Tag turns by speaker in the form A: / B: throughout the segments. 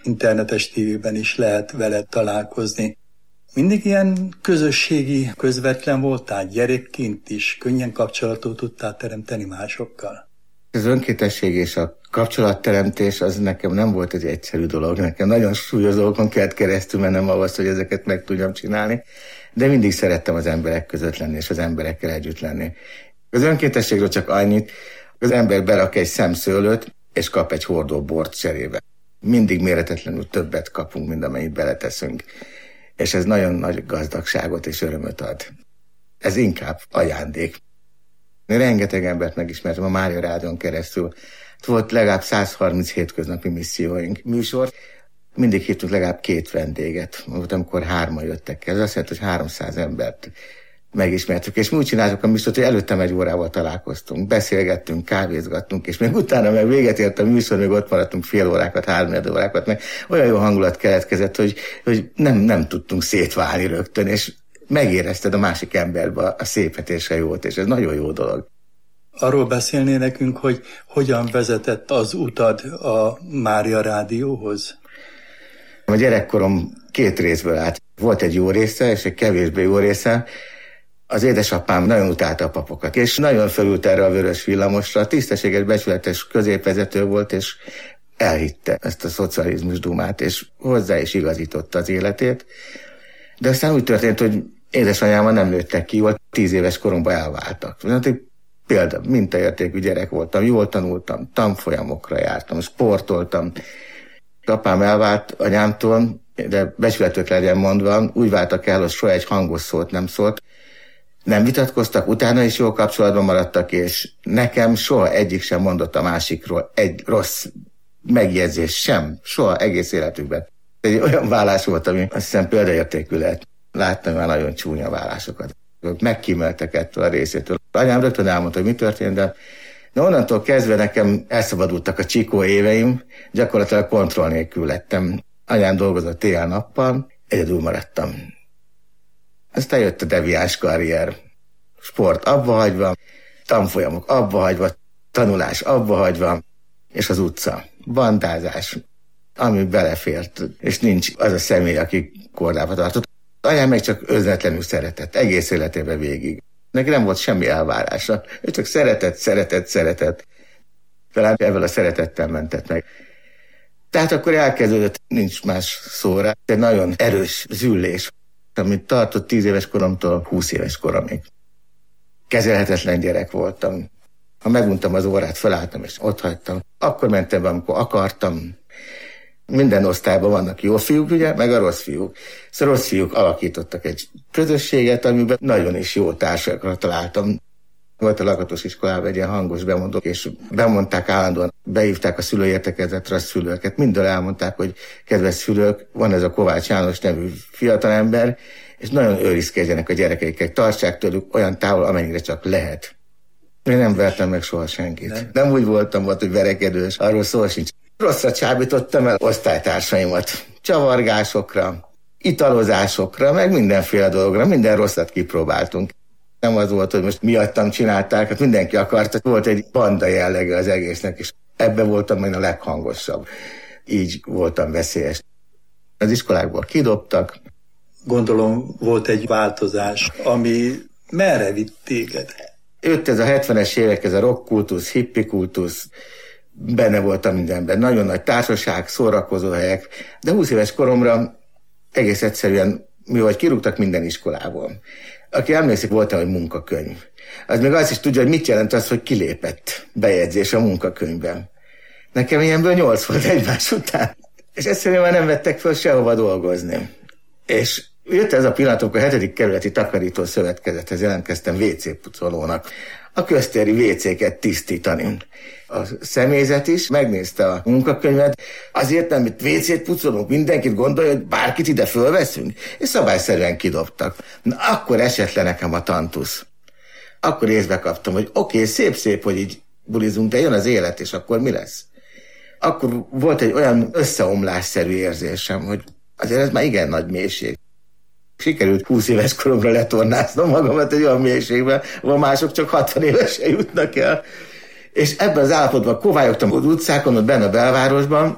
A: internetes tévében is lehet veled találkozni. Mindig ilyen közösségi, közvetlen voltál gyerekként is, könnyen kapcsolatot tudtál teremteni másokkal?
B: Az önkéntesség és a kapcsolatteremtés az nekem nem volt egy egyszerű dolog. Nekem nagyon súlyos dolgokon kellett keresztül mennem ahhoz, hogy ezeket meg tudjam csinálni, de mindig szerettem az emberek között lenni és az emberekkel együtt lenni. Az önkéntességről csak annyit, az ember berak egy szemszőlőt és kap egy hordó bort cserébe. Mindig méretetlenül többet kapunk, mint amennyit beleteszünk. És ez nagyon nagy gazdagságot és örömöt ad. Ez inkább ajándék. Én rengeteg embert megismertem a Mária Rádión keresztül. Volt legalább 130 hétköznapi misszióink műsor. Mindig hívtunk legalább 2 vendéget. Volt, amikor 3-an jöttek el. Ez azt jelenti, hogy 300 embert megismertük. És mi úgy csináltuk a műsort, hogy előttem 1 órával találkoztunk. Beszélgettünk, kávézgattunk, és még utána meg véget ért a műsor, még ott maradtunk fél órákat, 3 órákat, meg olyan jó hangulat keletkezett, hogy nem tudtunk szétválni rögtön, és megérezted a másik emberbe a szépet és a jót, és ez nagyon jó dolog.
A: Arról beszélnél nekünk, hogy hogyan vezetett az utad a Mária Rádióhoz?
B: A gyerekkorom 2 részből állt. Volt egy jó része, és egy kevésbé jó része. Az édesapám nagyon utálta a papokat, és nagyon felült erre a vörös villamosra. Tisztességes, becsületes középvezető volt, és elhitte ezt a szocializmus dumát, és hozzá is igazította az életét. De aztán úgy történt, hogy édesanyámmal nem nőttek ki, volt 10 éves koromban elváltak. Például mintaértékű gyerek voltam, jól tanultam, tanfolyamokra jártam, sportoltam. Apám elvált anyámtól, de becsületük legyen mondva, úgy váltak el, hogy soha egy hangos szót nem szólt. Nem vitatkoztak, utána is jó kapcsolatban maradtak, és nekem soha egyik sem mondott a másikról egy rossz megjegyzés sem, soha egész életükben. Egy olyan vállás volt, ami azt hiszem példaértékű lehet. Láttam már nagyon csúnya vállásokat. Megkímeltek ettől a részétől. Anyám rögtön elmondta, hogy mi történt, de onnantól kezdve nekem elszabadultak a csikó éveim, gyakorlatilag kontroll nélkül lettem. Anyám dolgozott éjjel-nappal, egyedül maradtam. Aztán jött a deviáns karrier. Sport abbahagyva, tanfolyamok abbahagyva, tanulás abbahagyva, és az utca, bandázás, ami belefért, és nincs az a személy, aki kordába tartott. Anyám meg csak özletlenül szeretett, egész életében végig. Neki nem volt semmi elvárása. Ő csak szeretett. Talán ebből a szeretettel mentett meg. Tehát akkor elkezdődött, nincs más szóra, egy nagyon erős züllés, amit tartott 10 éves koromtól 20 éves koromig. Kezelhetetlen gyerek voltam. Ha meguntam az órát, felálltam és ott hagytam. Akkor mentem be, amikor akartam. Minden osztályban vannak jó fiúk, ugye, meg a rossz fiúk. Szóval rossz fiúk alakítottak egy közösséget, amiben nagyon is jó társakra találtam. Volt a Lakatos iskolában egy ilyen hangos bemondó, és bemondták állandóan, beívták a szülőértekezletre a szülőket. Mindől elmondták, hogy kedves szülők, van ez a Kovács János nevű fiatalember, és nagyon őrizkedjenek a gyerekeikkel, tartsák tőlük olyan távol, amennyire csak lehet. Én nem vertem meg soha senkit. Nem úgy voltam, hogy verekedős, arról szó sincs. Rosszra csábítottam el osztálytársaimat. Csavargásokra, italozásokra, meg mindenféle dologra, minden rosszat kipróbáltunk. Nem az volt, hogy most miattam csinálták, hát mindenki akarta. Volt egy banda jellege az egésznek, és ebben voltam én a leghangosabb. Így voltam veszélyes. Az iskolákból kidobtak.
A: Gondolom volt egy változás, ami merre vitt téged?
B: Jött ez a 70-es évek, ez a rockkultusz, hippikultusz, benne voltam mindenben. Nagyon nagy társaság, szórakozóhelyek, de 20 éves koromra egész egyszerűen, mivel kirúgtak minden iskolából. Aki emlékszik, volt egy munkakönyv. Az még azt is tudja, hogy mit jelent az, hogy kilépett bejegyzés a munkakönyvben. Nekem ilyenből 8 volt egymás után. És egyszerűen már nem vettek föl sehova dolgozni. És jött ez a pillanat, amikor a 7. kerületi takarító szövetkezethez jelentkeztem WC pucolónak. A köztéri WC-ket tisztítani. A személyzet is megnézte a munkakönyvet, azért nem, itt WC-t pucolunk, mindenkit gondolja, hogy bárkit ide fölveszünk, és szabályszerűen kidobtak. Na, akkor esett le nekem a tantusz. Akkor észbe kaptam, hogy oké, szép, hogy így bulizunk, de jön az élet, és akkor mi lesz? Akkor volt egy olyan összeomlásszerű érzésem, hogy azért ez már igen nagy mélység. Sikerült 20 éves koromra letornáznom magamat egy olyan mélységben, ahol mások csak 60 évesen jutnak el. És ebben az állapotban kovályogtam az utcákon, ott benne a belvárosban,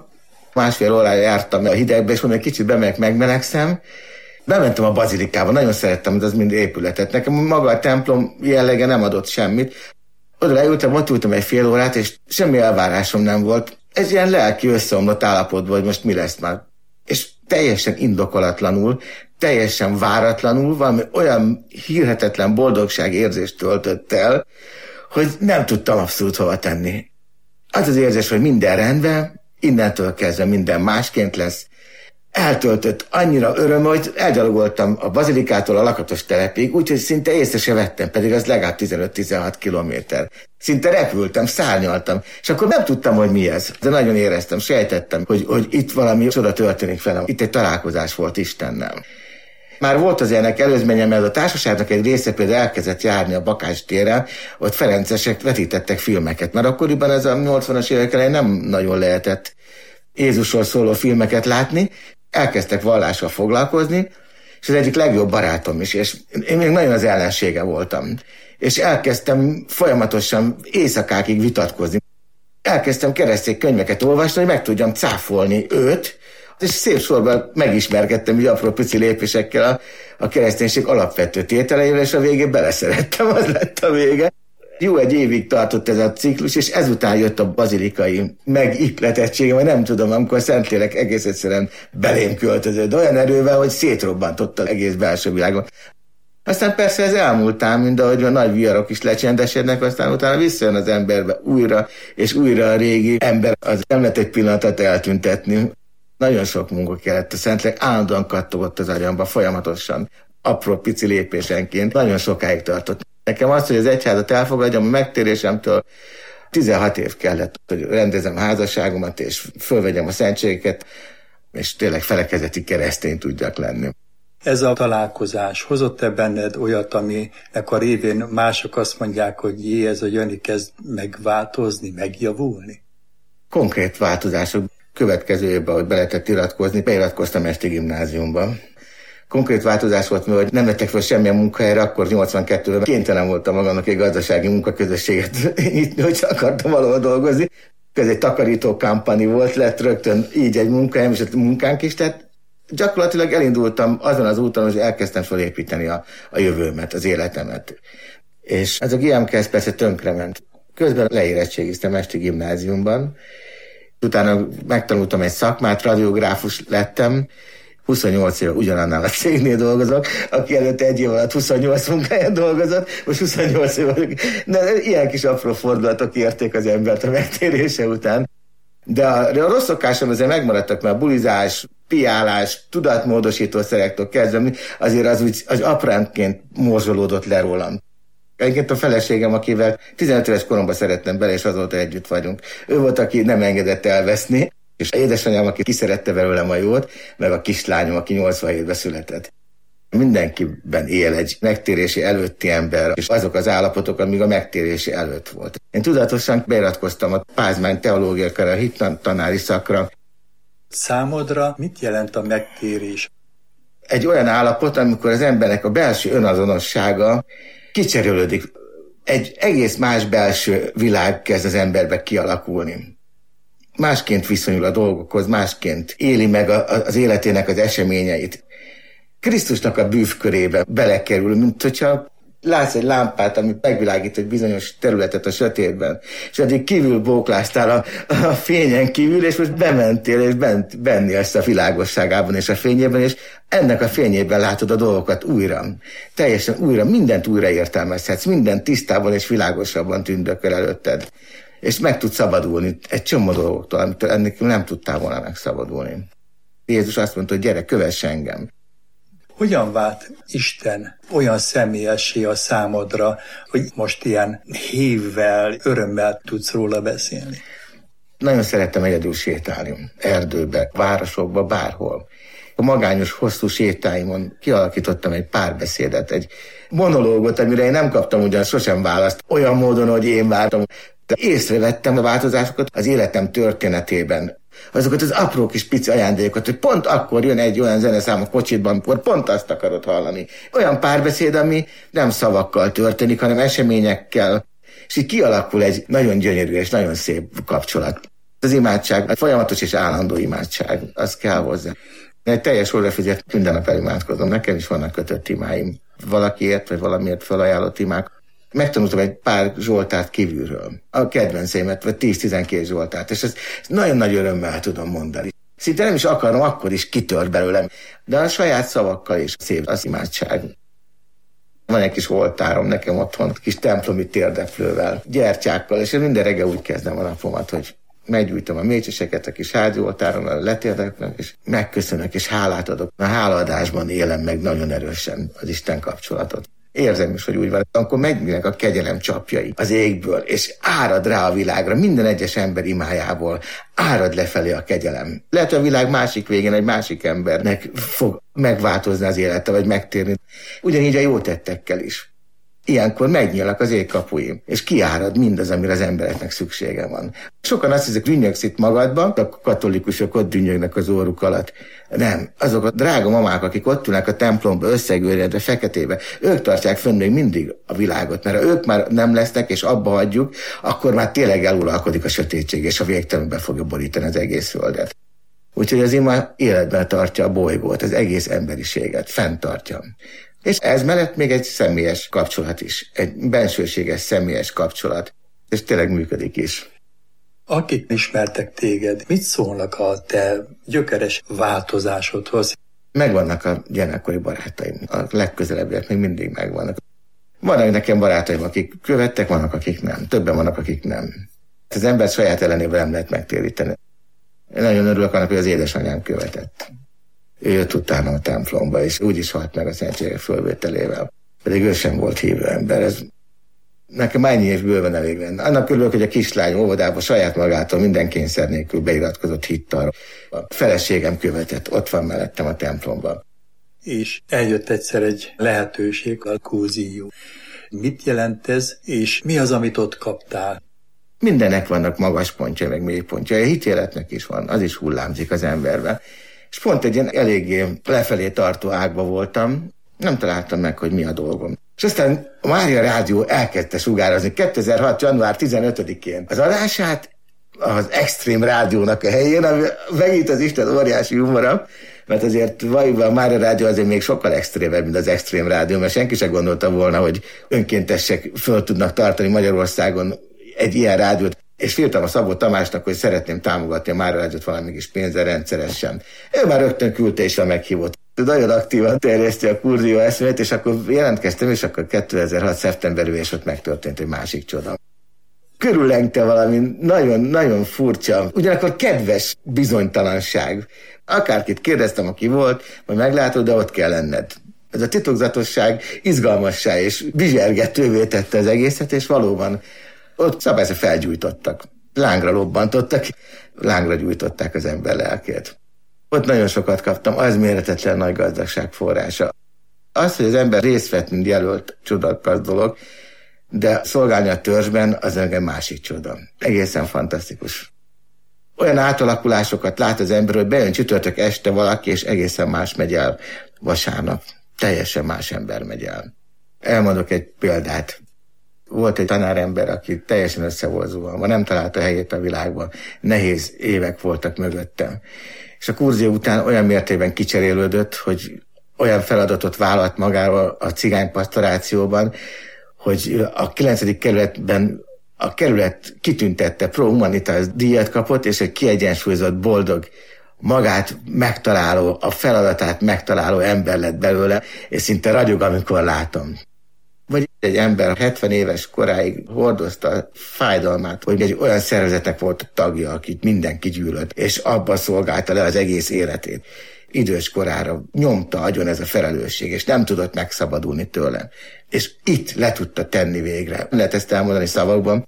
B: Másfél órája jártam a hidegbe, és mondom, egy kicsit bemegyek, megmelegszem. Bementem a bazilikába, nagyon szerettem, hogy az mind épületet. Nekem maga a templom jellege nem adott semmit. Oda leültem, ott ültem egy fél órát, és semmi elvárásom nem volt. Ez ilyen lelki összeomlott állapotban, hogy most mi lesz már. És teljesen indokolatlanul, teljesen váratlanul valami olyan hihetetlen boldogság érzést töltött el, hogy nem tudtam abszolút hova tenni. Az az érzés, hogy minden rendben, innentől kezdve minden másként lesz. Eltöltött annyira öröm, hogy elgyalogoltam a bazilikától a Lakatos telepig, úgyhogy szinte észre se vettem, pedig az legalább 15-16 kilométer. Szinte repültem, szárnyaltam, és akkor nem tudtam, hogy mi ez. De nagyon éreztem, sejtettem, hogy itt valami csoda történik velem. Itt egy találkozás volt Istennel. Már volt az ilyenek előzménye, mert a társaságnak egy része például elkezdett járni a Bakás téren, ott ferencesek vetítettek filmeket, mert akkoriban ez a 80-as évek elején nem nagyon lehetett Jézusról szóló filmeket látni, elkezdtek vallással foglalkozni, és az egyik legjobb barátom is, és én még nagyon az ellensége voltam. És elkezdtem folyamatosan éjszakákig vitatkozni. Elkezdtem keresztény könyveket olvasni, hogy meg tudjam cáfolni őt, és szép sorban megismerkedtem így apró pici lépésekkel a kereszténység alapvető tételeivel, és a végén beleszerettem, az lett a vége. Jó, egy évig tartott ez a ciklus, és ezután jött a bazilikai megihletettség, vagy nem tudom, amikor Szentlélek egész egyszerűen belém költözött olyan erővel, hogy szétrobbantotta az egész belső világon. Aztán persze ez elmúltám, mint ahogy a nagy viharok is lecsendesednek, aztán utána visszajön az emberbe újra, és újra a régi ember, az nem lehet egy pillanatot eltüntetni. Nagyon sok munka kellett, a Szentlélek állandóan kattogott az agyamba folyamatosan, apró pici lépésenként, nagyon sokáig tartott. Nekem az, hogy az egyházat elfogadjam, a megtérésemtől 16 év kellett, hogy rendezem a házasságomat, és fölvegyem a szentségeket, és tényleg felekezeti keresztény tudjak lenni.
A: Ez a találkozás hozott-e benned olyat, aminek a révén mások azt mondják, hogy ez a Jani kezd megváltozni, megjavulni?
B: Konkrét változások. Következő évben, hogy be lehetett iratkozni, beiratkoztam esti gimnáziumban. Konkrét változás volt, mert nem lettek fel semmilyen munkahelyre, akkor 82-ben kénytelen voltam magamnak egy gazdasági munkaközösséget nyitni, hogy akartam valahol dolgozni. Ez egy takarító kampani volt, lett rögtön így egy munkahelyem, és egy munkánk is, tehát gyakorlatilag elindultam azon az úton, hogy elkezdtem felépíteni a jövőmet, az életemet. És ez a GMK persze tönkrement. Közben leérettségiztem esti gimnáziumban, utána megtanultam egy szakmát, radiográfus lettem, 28 éve ugyanannál a cégnél dolgozok, aki előtte egy év alatt 28 munkáján dolgozott, most 28 éve. De ilyen kis apró fordulatok érték az embert a megtérése után. De a rossz szokásom azért megmaradtak, mert a bulizás, piálás, tudatmódosító szerektől kezdve, azért az apránként morzsolódott le rólam. Egyébként a feleségem, akivel 15 éves koromban szerettem bele, és azóta együtt vagyunk. Ő volt, aki nem engedett elveszni, és édesanyám, aki kiszerette belőlem a jót, meg a kislányom, aki 87-ben született. Mindenkiben él egy megtérési előtti ember, és azok az állapotok, amíg a megtérési előtt volt. Én tudatosan beiratkoztam a Pázmány teológiára, a hittanári szakra.
A: Számodra mit jelent a megtérés?
B: Egy olyan állapot, amikor az embernek a belső önazonossága kicserélődik. Egy egész más belső világ kezd az emberbe kialakulni. Másként viszonyul a dolgokhoz, másként éli meg az életének az eseményeit. Krisztusnak a bűvkörébe belekerül, mint hogyha látsz egy lámpát, ami megvilágít egy bizonyos területet a sötétben, és addig kívül bókláztál a fényen kívül, és most bementél, és benni ezt a világosságában és a fényében, és ennek a fényében látod a dolgokat újra. Teljesen újra, mindent újra értelmezhetsz, mindent tisztában és világosabban tündököl előtted. És meg tudsz szabadulni egy csomó dolgoktól, amitől ennek nem tudtál volna megszabadulni. Jézus azt mondta, hogy gyere, kövess engem.
A: Hogyan vált Isten olyan személyessé a számodra, hogy most ilyen hívvel, örömmel tudsz róla beszélni?
B: Nagyon szerettem egyedül sétálni, erdőbe, városokba, bárhol. A magányos, hosszú sétáimon kialakítottam egy párbeszédet, egy monológot, amire én nem kaptam ugyan sosem választ, olyan módon, hogy én vártam. De észrevettem a változásokat az életem történetében. Azokat az apró kis pici ajándékokat, hogy pont akkor jön egy olyan zeneszám a kocsidban, amikor pont azt akarod hallani. Olyan párbeszéd, ami nem szavakkal történik, hanem eseményekkel. És így kialakul egy nagyon gyönyörű és nagyon szép kapcsolat. Az imádság, a folyamatos és állandó imádság, az kell hozzá. Egy teljes órafizet minden nap elimádkozom, nekem is vannak kötött imáim. Valakiért, vagy valamiért felajánlott imák. Megtanultam egy pár zsoltárt kívülről. A kedvenceimet, vagy 10-12 zsoltárt, és ezt nagyon nagy örömmel tudom mondani. Szinte nem is akarom, akkor is kitör belőlem, de a saját szavakkal is szép az imádság. Van egy kis oltárom nekem otthon, kis templomi térdeplővel, gyertyákkal, és én minden reggel úgy kezdem a napomat, hogy meggyújtom a mécseseket a kis házi oltárommal, letérdeklek, és megköszönök, és hálát adok. A hálaadásban élem meg nagyon erősen az Isten kapcsolatot. Érzem is, hogy úgy van. Akkor megműnek a kegyelem csapjai az égből, és árad rá a világra, minden egyes ember imájából árad lefelé a kegyelem. Lehet, hogy a világ másik végén egy másik embernek fog megváltozni az élete, vagy megtérni. Ugyanígy a jó tettekkel is. Ilyenkor megnyílnak az ég kapuim, és kiárad mindaz, amire az embereknek szüksége van. Sokan azt hiszik, dünnyögsz itt magadban, a katolikusok ott dünnyögnek az óruk alatt. Nem, azok a drága mamák, akik ott ülnek a templomba összegőredve, feketébe, ők tartják fönn még mindig a világot, mert ha ők már nem lesznek, és abba hagyjuk, akkor már tényleg eluralkodik a sötétség, és a végtelenbe fogja borítani az egész földet. Úgyhogy az ima életben tartja a bolygót, az egész emberiséget, fenntartja. És ez mellett még egy személyes kapcsolat is, egy bensőséges személyes kapcsolat, és tényleg működik is.
A: Akik ismertek téged, mit szólnak a te gyökeres változásodhoz?
B: Megvannak a gyerekkori barátaim, a legközelebbiek még mindig megvannak. Vannak nekem barátaim, akik követtek, vannak, akik nem. Többen vannak, akik nem. Az ember saját ellenében nem lehet megtéríteni. Én nagyon örülök annak, hogy az édesanyám követett. Ő jött utána a templomba, és úgy is halt meg a szentségek fölvételével. Pedig ő sem volt hívő ember. Ez nekem ennyi év bőven elég lenne. Annak örülök, hogy a kislány óvodába saját magától minden kényszer nélkül beiratkozott hittal. A feleségem követett, ott van mellettem a templomban.
A: És eljött egyszer egy lehetőség, a Cursillo. Mit jelent ez, és mi az, amit ott kaptál?
B: Mindennek vannak magas pontja, meg mély pontja. A hitéletnek is van, az is hullámzik az emberben. És pont egy ilyen eléggé lefelé tartó ágba voltam, nem találtam meg, hogy mi a dolgom. És aztán a Mária Rádió elkezdte sugározni 2006. január 15-én az adását az Extrém Rádiónak a helyén, ami megint az Isten óriási humora, mert azért valójában a Mária Rádió azért még sokkal extrémebb, mint az Extrém Rádió, mert senki sem gondolta volna, hogy önkéntesek föl tudnak tartani Magyarországon egy ilyen rádiót. És írtam a Szabó Tamásnak, hogy szeretném támogatni a Mária Rádiót valami kis pénzzel rendszeresen. Ő már rögtön küldte is a meghívót. Nagyon aktívan terjeszti a Cursillo eszmét, és akkor jelentkeztem, és akkor 2006. szeptemberében, és ott megtörtént egy másik csoda. Körülengte valami nagyon-nagyon furcsa, ugyanakkor kedves bizonytalanság. Akárkit kérdeztem, aki volt, majd meglátod, de ott kell lenned. Ez a titokzatosság izgalmassá és bizsergetővé tette az egészet, és valóban ott szabályszerűen felgyújtottak. Lángra lobbantottak, lángra gyújtották az ember lelkét. Ott nagyon sokat kaptam, az méretetlen nagy gazdagság forrása. Az, hogy az ember részt vett, mint jelölt, csodakas dolog, de szolgálni a törzsben, az egy másik csoda. Egészen fantasztikus. Olyan átalakulásokat lát az ember, hogy bejön csütörtök este valaki, és egészen más megy el vasárnap. Teljesen más ember megy el. Elmondok egy példát. Volt egy tanárember, aki teljesen össze volt zuhanva, nem találta helyét a világban. Nehéz évek voltak mögöttem. És a Cursillo után olyan mértékben kicserélődött, hogy olyan feladatot vállalt magával a cigánypastorációban, hogy a 9. kerületben a kerület kitüntette Pro Humanitas díjat kapott, és egy kiegyensúlyozott, boldog, magát megtaláló, a feladatát megtaláló ember lett belőle, és szinte ragyog, amikor látom. Vagy egy ember 70 éves koráig hordozta a fájdalmát, hogy egy olyan szervezetnek volt a tagja, akit mindenki gyűlölt, és abban szolgálta le az egész életét. Idős korára nyomta agyon ez a felelősség, és nem tudott megszabadulni tőle. És itt le tudta tenni végre. Lehet ezt elmondani szavakban.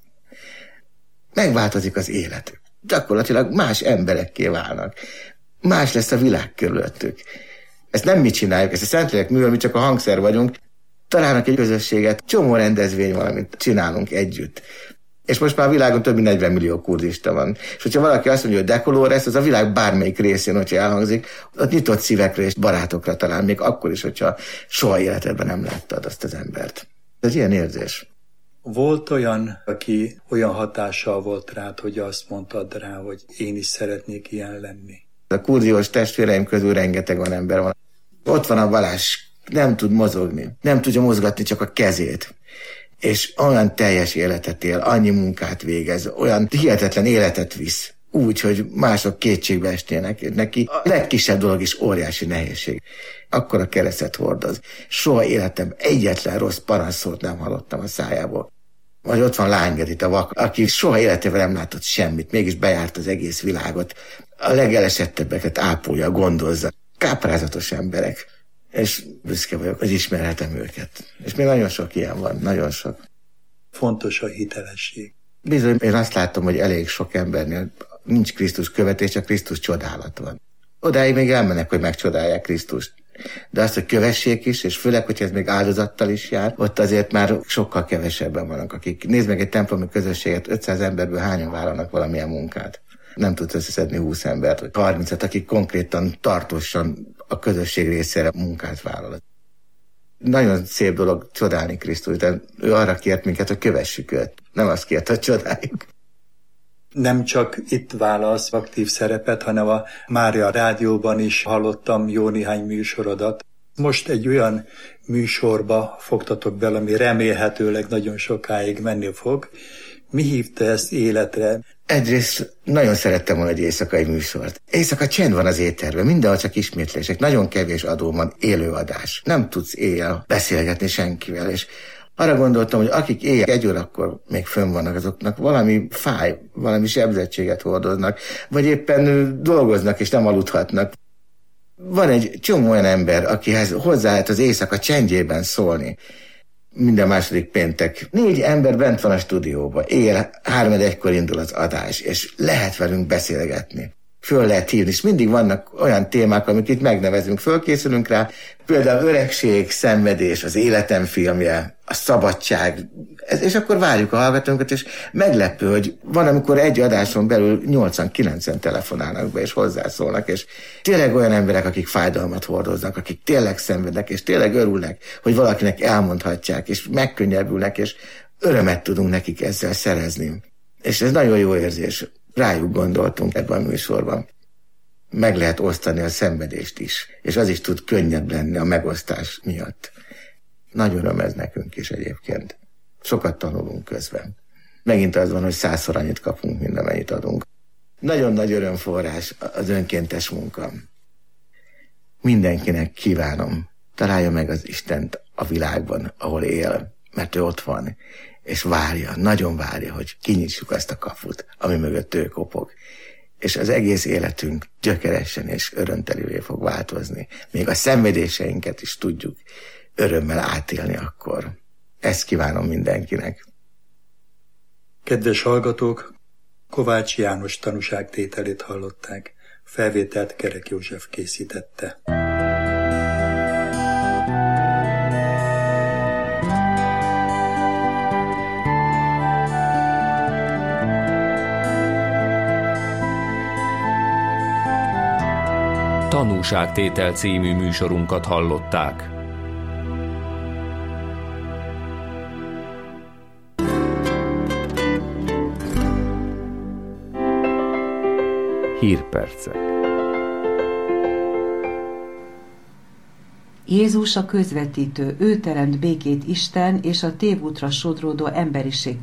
B: Megváltozik az életük. Gyakorlatilag más emberekké válnak. Más lesz a világ körülöttük. Ezt nem mi csináljuk, ezt a Szentlélek művel, mi csak a hangszer vagyunk. Találnak egy közösséget, csomó rendezvény valamit csinálunk együtt. És most már a világon több mint 40 millió kurdista van. És hogyha valaki azt mondja, hogy Decolores, az a világ bármelyik részén, hogyha elhangzik, ott nyitott szívekre és barátokra talál, még akkor is, hogyha soha életedben nem láttad azt az embert. Ez ilyen érzés.
A: Volt olyan, aki olyan hatással volt rád, hogy azt mondtad rá, hogy én is szeretnék ilyen lenni?
B: A kurdiós testvéreim közül rengeteg olyan ember van. Ott van a Balázs, nem tud mozogni, nem tudja mozgatni csak a kezét. És olyan teljes életet él, annyi munkát végez, olyan hihetetlen életet visz. Úgy, hogy mások kétségbe esnének. Neki a legkisebb dolog is óriási nehézség. Akkor a keresztet hordoz. Soha életem egyetlen rossz parancsot nem hallottam a szájából. Vagy ott van Lángerit, a vak, aki soha életében nem látott semmit, mégis bejárt az egész világot. A legelesettebbeket ápolja, gondozza. Káprázatos emberek. És büszke vagyok, hogy ismerhetem őket. És még nagyon sok ilyen van, nagyon sok.
A: Fontos a hitelesség.
B: Bizony, én azt látom, hogy elég sok embernél nincs Krisztus követés, csak Krisztus csodálat van. Odáig még elmennek, hogy megcsodálják Krisztust. De azt, hogy kövessék is, és főleg, hogy ez még áldozattal is jár, ott azért már sokkal kevesebben vannak, akik, nézd meg egy templomi közösséget, 500 emberből hányan vállalnak valamilyen munkát. Nem tudsz összeszedni 20 embert, vagy 30-et, akik konkrétan, tartósan a közösség részére munkát vállal. Nagyon szép dolog csodálni Krisztus, de ő arra kért minket, hogy kövessük őt. Nem azt kért, hogy csodáljuk.
A: Nem csak itt válasz aktív szerepet, hanem a Mária Rádióban is hallottam jó néhány műsorodat. Most egy olyan műsorba fogtatok bele, ami remélhetőleg nagyon sokáig menni fog. Mi hívta ezt életre?
B: Egyrészt nagyon szerettem volna egy éjszakai műsort. Éjszaka csend van az éterben, mindenhol csak ismétlések, nagyon kevés adó van, élőadás. Nem tudsz éjjel beszélgetni senkivel, és arra gondoltam, hogy akik éjjel 1 órakor még fönn vannak, azoknak valami fáj, valami sebzettséget hordoznak, vagy éppen dolgoznak és nem aludhatnak. Van egy csomó olyan ember, akihez hozzá lehet az éjszaka csendjében szólni. Minden második péntek 4 ember bent van a stúdióban, éjjel 3-1-kor indul az adás, és lehet velünk beszélgetni. Föl lehet hívni, és mindig vannak olyan témák, amik itt megnevezünk, fölkészülünk rá, például öregség, szenvedés, az életem filmje, a szabadság, és akkor várjuk a hallgatónkat, és meglepő, hogy van, amikor egy adáson belül 8-9-en telefonálnak be, és hozzászólnak, és tényleg olyan emberek, akik fájdalmat hordoznak, akik tényleg szenvednek, és tényleg örülnek, hogy valakinek elmondhatják, és megkönnyebbülnek, és örömet tudunk nekik ezzel szerezni. És ez nagyon jó érzés. Rájuk gondoltunk ebben a műsorban. Meg lehet osztani a szenvedést is, és az is tud könnyebb lenni a megosztás miatt. Nagy öröm ez nekünk is egyébként. Sokat tanulunk közben. Megint az van, hogy 100-szor annyit kapunk, mint amennyit adunk. Nagyon nagy örömforrás az önkéntes munka. Mindenkinek kívánom, találja meg az Istent a világban, ahol él, mert ő ott van, és várja, nagyon várja, hogy kinyitsuk azt a kaput, ami mögött ő kopog. És az egész életünk gyökeresen és örömtelővé fog változni. Még a szenvedéseinket is tudjuk örömmel átélni akkor. Ezt kívánom mindenkinek.
A: Kedves hallgatók, Kovács János tanúságtételét hallották. Felvételt Kerek József készítette.
C: Tanúságtétel című műsorunkat hallották. Hírpercek.
D: Jézus a közvetítő, ő teremt békét Isten és a tévútra sodródó emberiség